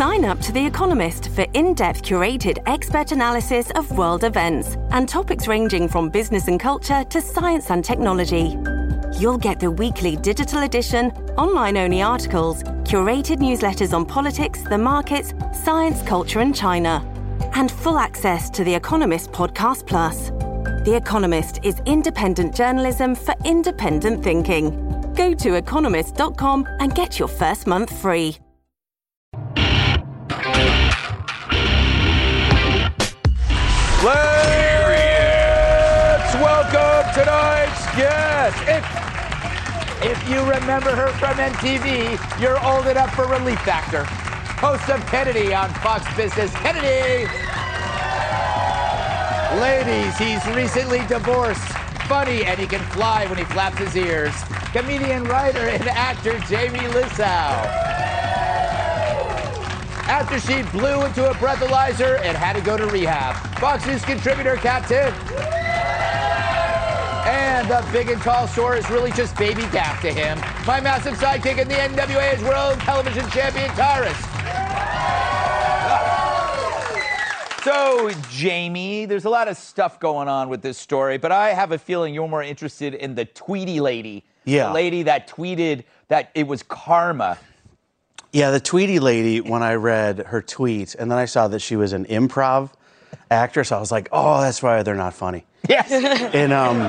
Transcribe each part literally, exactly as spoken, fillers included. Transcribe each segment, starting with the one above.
Sign up to The Economist for in-depth curated expert analysis of world events and topics ranging from business and culture to science and technology. You'll get the weekly digital edition, online-only articles, curated newsletters on politics, the markets, science, culture, and China, and full access to The Economist Podcast Plus. The Economist is independent journalism for independent thinking. Go to economist dot com and get your first month free. Let's welcome tonight's guest. If, if you remember her from M T V, you're old enough for Relief Factor. Host of Kennedy on Fox Business, Kennedy. Ladies, he's recently divorced. Funny, and he can fly when he flaps his ears. Comedian, writer, and actor Jamie Lissow. After she blew into a breathalyzer and had to go to rehab, Fox News contributor Kat Timpf. And the big and tall store is really just baby Daft to him. My massive sidekick in the N W A's World Television Champion, Taurus. So, Jamie, there's a lot of stuff going on with this story, but I have a feeling you're more interested in the Tweety lady. Yeah. The lady that tweeted that it was karma. Yeah, the Tweety lady, when I read her tweet, and then I saw that she was an improv actress, I was like, oh, that's why they're not funny. Yes. And um,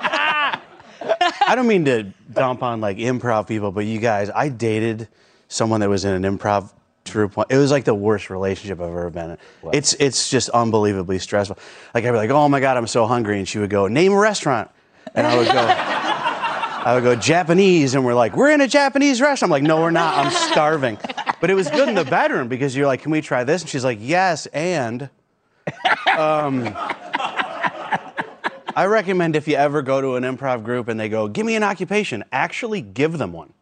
I don't mean to dump on, like, improv people, but you guys, I dated someone that was in an improv troupe. It was, like, the worst relationship I've ever been in. Wow. It's, it's just unbelievably stressful. Like, I'd be like, oh, my God, I'm so hungry. And she would go, name a restaurant. And I would go... I would go, Japanese, and we're like, we're in a Japanese restaurant. I'm like, no, we're not. I'm starving. But it was good in the bedroom because you're like, can we try this? And she's like, yes, and. Um, I recommend if you ever go to an improv group and they go, give me an occupation, actually give them one.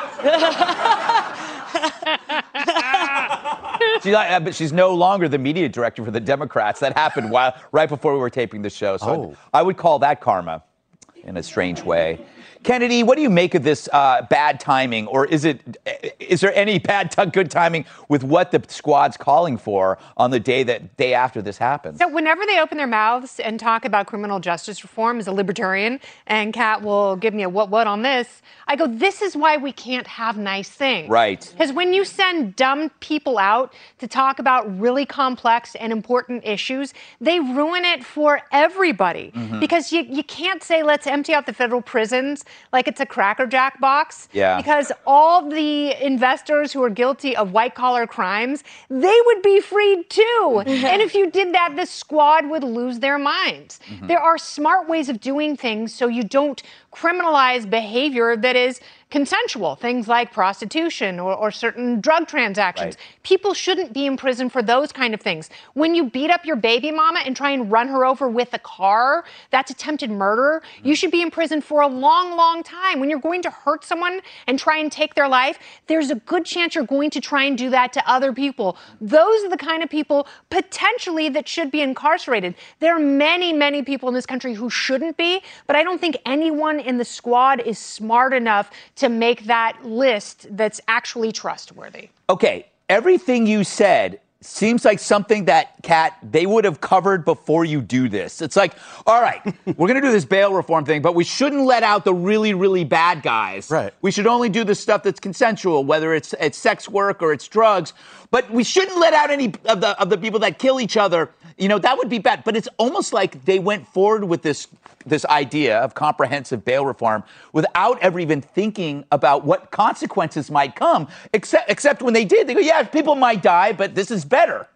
She, uh, but she's no longer the media director for the Democrats. That happened while right before we were taping the show. So oh. I, I would call that karma in a strange way. Kennedy, what do you make of this uh, bad timing, or is it? Is there any bad, t- good timing with what the squad's calling for on the day that day after this happens? So whenever they open their mouths and talk about criminal justice reform as a libertarian, and Kat will give me a what what on this, I go, this is why we can't have nice things. Right. Because when you send dumb people out to talk about really complex and important issues, they ruin it for everybody. Mm-hmm. Because you, you can't say, let's empty out the federal prisons like it's a Cracker Jack box. Yeah. Because all the investors who are guilty of white-collar crimes, they would be freed too. And if you did that, the squad would lose their minds. Mm-hmm. There are smart ways of doing things so you don't criminalize behavior that is consensual, things like prostitution or, or certain drug transactions. Right. People shouldn't be in prison for those kind of things. When you beat up your baby mama and try and run her over with a car, that's attempted murder. Mm. You should be in prison for a long, long time. When you're going to hurt someone and try and take their life, there's a good chance you're going to try and do that to other people. Those are the kind of people potentially that should be incarcerated. There are many, many people in this country who shouldn't be, but I don't think anyone in the squad is smart enough to make that list that's actually trustworthy. Okay, everything you said seems like something that, Kat, they would have covered before you do this. It's like, all right, we're going to do this bail reform thing, but we shouldn't let out the really, really bad guys. Right. We should only do the stuff that's consensual, whether it's it's sex work or it's drugs. But we shouldn't let out any of the of the people that kill each other. You know, that would be bad. But it's almost like they went forward with this this idea of comprehensive bail reform without ever even thinking about what consequences might come, except except when they did, they go, yeah, people might die, but this is better.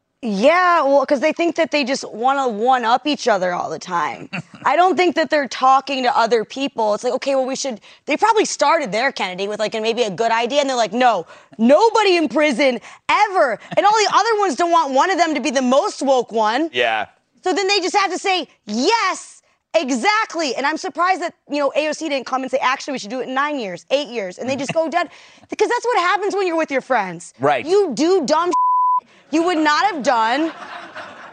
Yeah, well, because they think that they just want to one-up each other all the time. I don't think that they're talking to other people. It's like, okay, well, we should... They probably started there, Kennedy, with, like, a, maybe a good idea, and they're like, no, nobody in prison, ever. And all the other ones don't want one of them to be the most woke one. Yeah. So then they just have to say, yes, exactly. And I'm surprised that, you know, A O C didn't come and say, actually, we should do it in nine years, eight years, and they just go dead. Because that's what happens when you're with your friends. Right. You do dumb shit you would not have done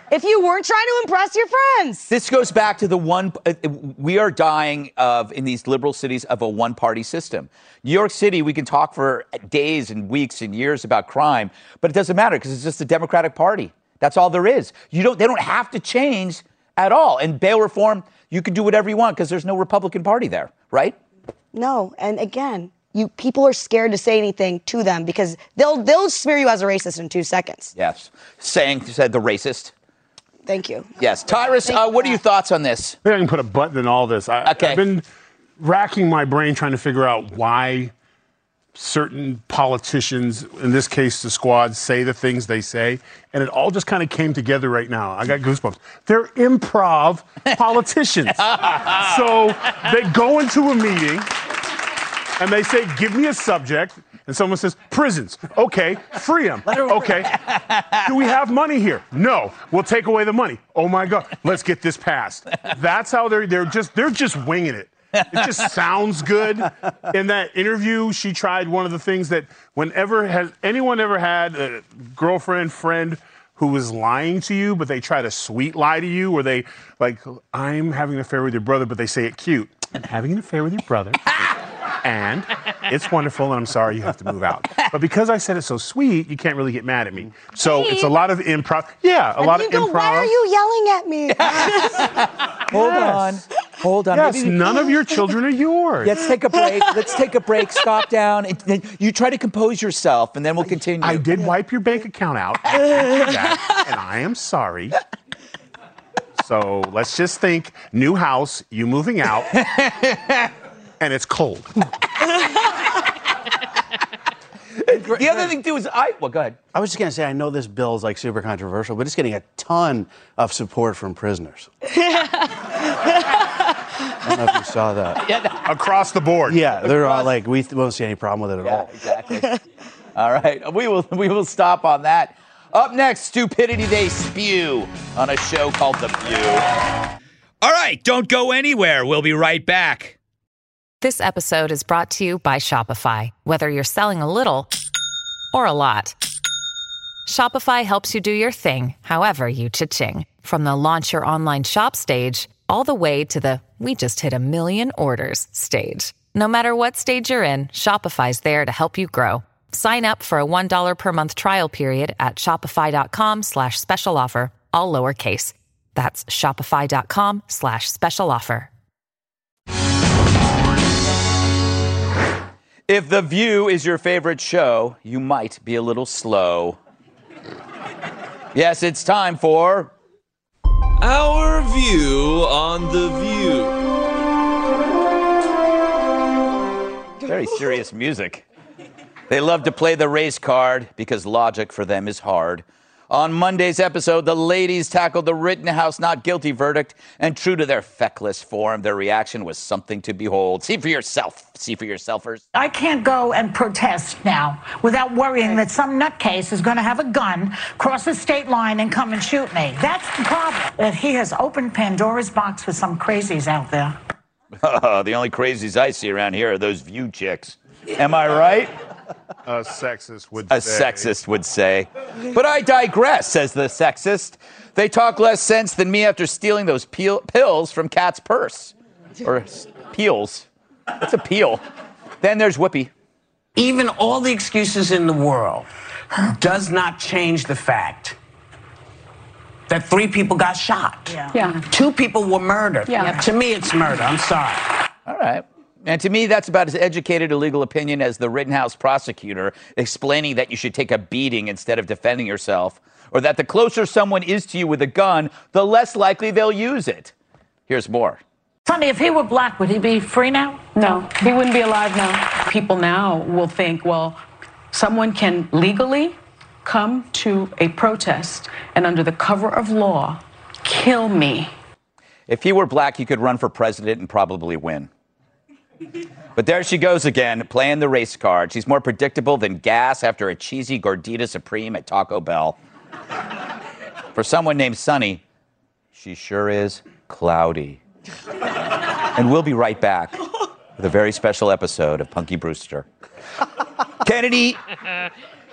if you weren't trying to impress your friends. This goes back to the one, uh, we are dying of, in these liberal cities, of a one-party system. New York City, we can talk for days and weeks and years about crime, but it doesn't matter because it's just the Democratic Party. That's all there is. You don't, they don't have to change at all. And bail reform, you can do whatever you want because there's no Republican Party there, right? No, and again, you people are scared to say anything to them because they'll they'll smear you as a racist in two seconds. Yes. Saying, said the racist. Thank you. Yes. Tyrus, uh, what are your thoughts on this? I think I can put a button in all this. I, okay. I've been racking my brain trying to figure out why certain politicians, in this case the squad, say the things they say, and it all just kind of came together right now. I got goosebumps. They're improv politicians. So they go into a meeting and they say, give me a subject, and someone says, prisons. Okay, free them. Okay. Do we have money here? No. We'll take away the money. Oh my God, let's get this passed. That's how they're they're just they're just winging it. It just sounds good. In that interview, she tried one of the things that whenever has anyone ever had a girlfriend, friend who was lying to you, but they try to sweet lie to you, where they like, I'm having an affair with your brother, but they say it cute. I'm having an affair with your brother. And it's wonderful, and I'm sorry you have to move out. But because I said it so sweet, you can't really get mad at me. So Hey. it's a lot of improv. Yeah, a And lot you of go, improv. why are you yelling at me? Hold Yes. on. Hold on. Yes, Maybe- none of your children are yours. Let's take a break. Let's take a break. Stop down. And then you try to compose yourself, and then we'll continue. I did wipe your bank account out, that, and I am sorry. So let's just think, new house, you moving out, and it's cold. The other thing too is I. Well, go ahead. I was just gonna say, I know this bill is like super controversial, but it's getting a ton of support from prisoners. I don't know if you saw that. Across the board. Yeah, they're all like, we won't see any problem with it at Yeah, all. exactly. All right, we will we will stop on that. Up next, stupidity they spew on a show called The View. All right, don't go anywhere. We'll be right back. This episode is brought to you by Shopify. Whether you're selling a little or a lot, Shopify helps you do your thing, however you cha-ching. From the launch your online shop stage, all the way to the we just hit a million orders stage. No matter what stage you're in, Shopify's there to help you grow. Sign up for a one dollar per month trial period at shopify.com slash special offer, all lowercase. That's shopify.com slash special offer. If The View is your favorite show, you might be a little slow. Yes, it's time for Our View on The View. very serious music. They love to play the race card because logic for them is hard. On Monday's episode, the ladies tackled the Rittenhouse not guilty verdict, and true to their feckless form, their reaction was something to behold. See for yourself. See for yourselfers. I can't go and protest now without worrying that some nutcase is going to have a gun, cross the state line, and come and shoot me. That's the problem. That he has opened Pandora's box with some crazies out there. The only crazies I see around here are those View chicks. Am I right? A sexist would A say. sexist would say. But I digress, says the sexist. They talk less sense than me after stealing those peel- pills from Kat's purse. Or s- peels. What's a peel? Then there's Whoopi. Even all the excuses in the world does not change the fact that three people got shot. Yeah. Yeah. Two people were murdered. Yeah. To me, it's murder. I'm sorry. All right. And to me, that's about as educated a legal opinion as the Rittenhouse prosecutor explaining that you should take a beating instead of defending yourself, or that the closer someone is to you with a gun, the less likely they'll use it. Here's more. Sonny, if he were black, would he be free now? No, he wouldn't be alive now. People now will think, well, someone can legally come to a protest and under the cover of law, kill me. If he were black, he could run for president and probably win. But there she goes again, playing the race card. She's more predictable than gas after a cheesy Gordita Supreme at Taco Bell. For someone named Sonny, she sure is cloudy. And we'll be right back with a very special episode of Punky Brewster. Kennedy,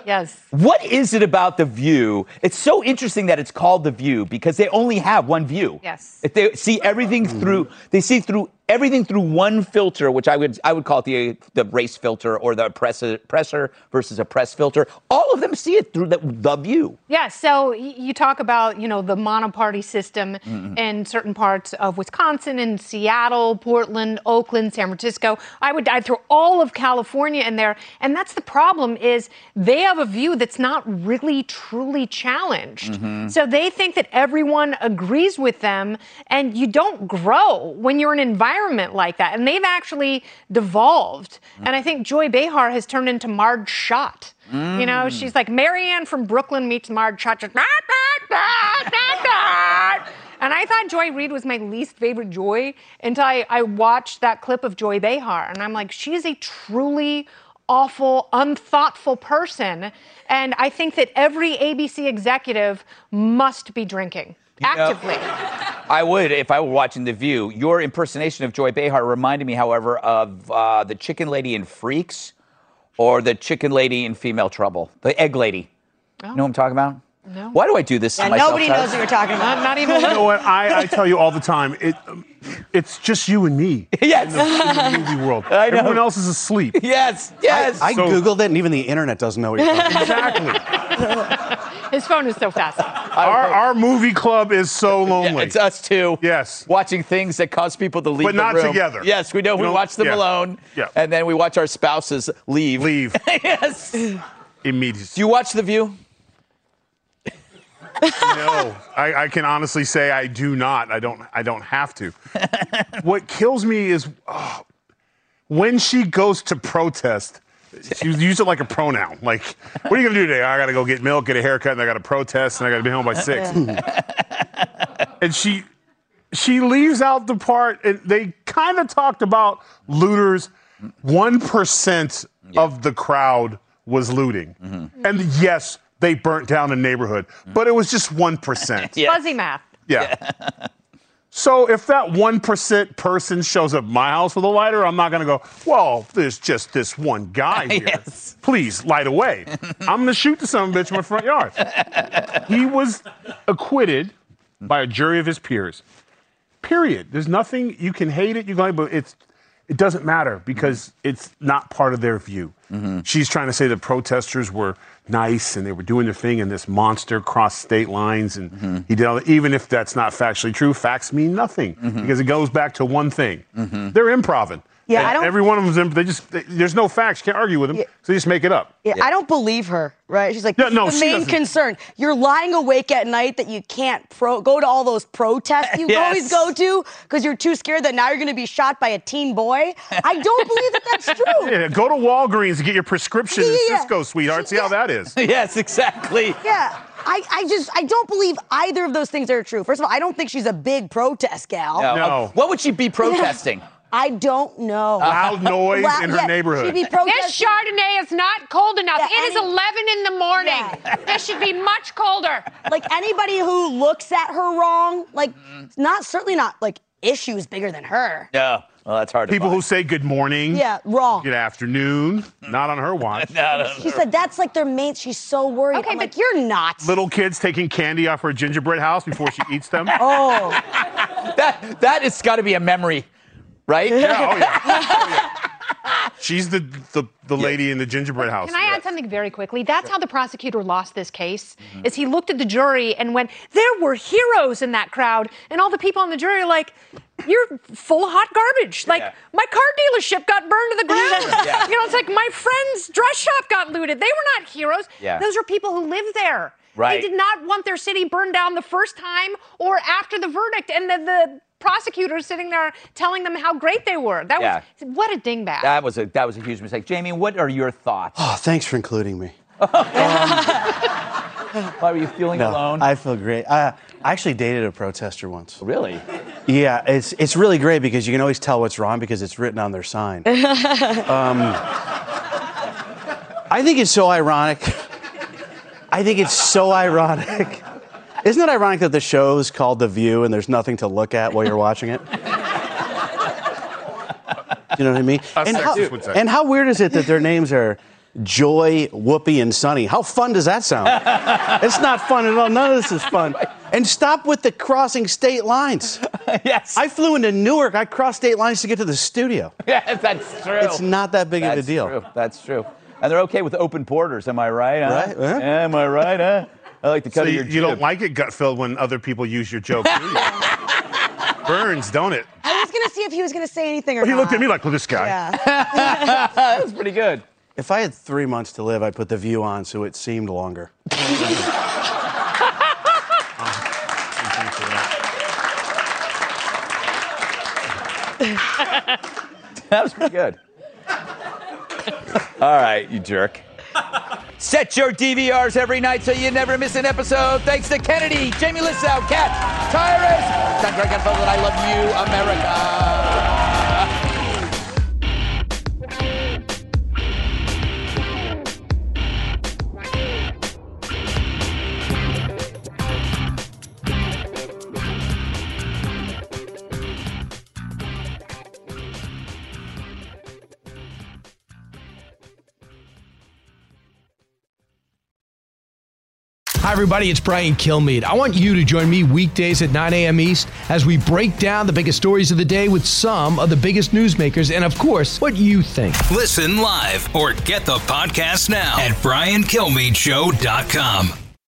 Yes. What is it about The View? It's so interesting that it's called The View because they only have one view. Yes. If they see everything through, they see through everything through one filter, which I would I would call it the the race filter or the presser, presser versus a press filter. All of them see it through the, the View. Yeah, so y- you talk about, you know, the monoparty system mm-hmm. in certain parts of Wisconsin and Seattle, Portland, Oakland, San Francisco. I would dive through all of California in there. And that's the problem is they have a view that's not really truly challenged. Mm-hmm. So they think that everyone agrees with them and you don't grow when you're in an environment like that. And they've actually devolved. Mm. And I think Joy Behar has turned into Marge Schott. Mm. You know, she's like Marianne from Brooklyn meets Marge Schott. Just, nah, nah, nah, nah, nah. And I thought Joy Reid was my least favorite Joy until I, I watched that clip of Joy Behar. And I'm like, she is a truly awful, unthoughtful person. And I think that every A B C executive must be drinking. Actively. You know, I would if I were watching The View. Your impersonation of Joy Behar reminded me, however, of uh, the chicken lady in Freaks or the chicken lady in Female Trouble, the egg lady. Oh. You know what I'm talking about? No. Why do I do this yeah, to myself? Nobody knows what you're talking about. Not, not even. You know what? I, I tell you all the time, it, um, it's just you and me. Yes. In the, in the movie world. I know. Everyone else is asleep. Yes, yes. I, I So- Googled it, and even the internet doesn't know what you're talking about. Exactly. His phone is so fast. Our, our movie club is so lonely. Yeah, it's us two. Yes. Watching things that cause people to leave But the not room. together. Yes, we know. You We know? watch them Yeah. alone. Yeah. And then we watch our spouses leave. Leave. Yes. Do Immediately. you watch The View? No, I, I can honestly say I do not. I don't. I don't have to. What kills me is oh, when she goes to protest. She uses it like a pronoun. Like, what are you gonna do today? I gotta go get milk, get a haircut, and I gotta protest, and I gotta be home by six. And she she leaves out the part. And they kind of talked about looters. One percent yeah. of the crowd was looting, mm-hmm. and yes. They burnt down a neighborhood, but it was just one percent. Yeah. Fuzzy math. Yeah. yeah. So if that one percent person shows up at my house with a lighter, I'm not going to go, well, there's just this one guy here. Yes. Please, light away. I'm going to shoot the son of a bitch in my front yard. He was acquitted by a jury of his peers. Period. There's nothing, you can hate it, you can, but it's, it doesn't matter because it's not part of their view. Mm-hmm. She's trying to say the protesters were nice and they were doing their thing and this monster crossed state lines and mm-hmm. he did all that. Even if that's not factually true, facts mean nothing mm-hmm. because it goes back to one thing. Mm-hmm. They're improving. Yeah, and I don't. Every one of them's, they just, they, there's no facts. You can't argue with them. Yeah. So you just make it up. Yeah, yeah, I don't believe her, right? She's like, no, no, the she main doesn't. concern. You're lying awake at night that you can't pro- go to all those protests you Yes. always go to because you're too scared that now you're going to be shot by a teen boy. I don't believe that that's true. Yeah, go to Walgreens to get your prescription Yeah, yeah. Cisco, sweetheart. See Yeah. how that is. Yes, exactly. Yeah. I, I just, I don't believe either of those things are true. First of all, I don't think she's a big protest gal. No. No. Uh, what would she be protesting? I don't know. Loud noise Loud- in her yeah, neighborhood. she'd be This protesting. Chardonnay is not cold enough. Yeah, it is any- eleven in the morning. Yeah. This should be much colder. Like anybody who looks at her wrong, like not certainly not like issues bigger than her. No. Well, that's hard to People find. who say good morning, Yeah, wrong. good afternoon, not on her watch. No, no, She said that's like their main. She's so worried. Okay, I'm but- like, you're not. Little kids taking candy off her gingerbread house before she eats them. Oh, That that has got to be a memory, right? Yeah, oh yeah. Oh, yeah. She's the, the, the lady in the gingerbread house. Can I add something very quickly? That's how the prosecutor lost this case, mm-hmm. is he looked at the jury and went, there were heroes in that crowd. And all the people on the jury are like, you're full of hot garbage. Like, Yeah. my car dealership got burned to the ground. Yeah. You know, it's like my friend's dress shop got looted. They were not heroes. Yeah. Those are people who live there. Right. They did not want their city burned down the first time or after the verdict. And the, the prosecutor sitting there telling them how great they were. That Yeah. was, what a dingbat. That was a that was a huge mistake. Jamie, what are your thoughts? Oh, thanks for including me. Why were you feeling No, alone? I feel great. Uh, I actually dated a protester once. Really? Yeah, it's it's really great because you can always tell what's wrong because it's written on their sign. um, I think it's so ironic. I think it's so ironic. Isn't it ironic that the show's called The View and there's nothing to look at while you're watching it? You know what I mean? Us And how, sexist would say. and how weird is it that their names are Joy, Whoopi, and Sunny. How fun does that sound? It's not fun at all. None of this is fun. And stop with the crossing state lines. Yes. I flew into Newark. I crossed state lines to get to the studio. Yes, that's true. It's not that big that's of a deal. True. That's true. And they're okay with open borders. Am I right? Huh? Right? Huh? Am I right? Huh? I like the cut So of you, your you don't jib. like it gut filled when other people use your joke, do you? Burns, don't it? I was gonna see if he was gonna say anything or He not. looked at me like, well, this guy. Yeah. That's pretty good. If I had three months to live, I'd put The View on so it seemed longer. That was pretty good. All right, you jerk. Set your D V Rs every night so you never miss an episode. Thanks to Kennedy, Jamie Lissow, Kat, Tyrus, Don Greg Gunfeld, and I love you, America. Hi, everybody. It's Brian Kilmeade. I want you to join me weekdays at nine a.m. East as we break down the biggest stories of the day with some of the biggest newsmakers and, of course, what you think. Listen live or get the podcast now at brian kilmeade show dot com.